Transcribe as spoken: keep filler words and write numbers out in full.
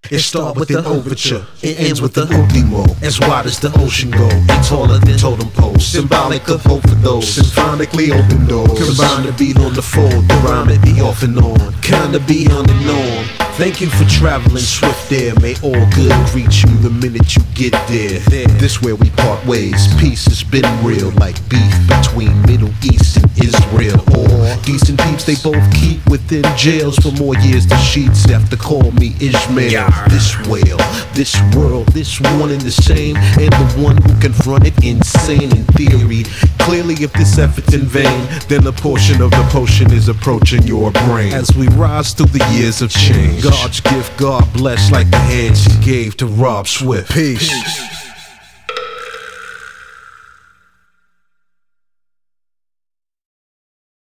It starts with an overture, it ends with an ultimo. As wide as the ocean go, and taller than totem poles. Symbolic of both of those, symphonically open doors. Combine the beat on the fold, the rhyme it be off and on. Kinda be on the norm. Thank you for traveling swift there. May all good reach you the minute you get there. This where we part ways. Peace has been real, like beef between Middle East and Israel. Or decent peeps they both keep within jails for more years. The sheets have to call me Ishmael. This whale, this world, this one and the same, and the one who confront it insane in theory. Clearly, if this effort's in vain, then a portion of the potion is approaching your brain. As we rise through the years of change, God's gift, God bless, like the hands He gave to Rob Swift. Peace. Peace.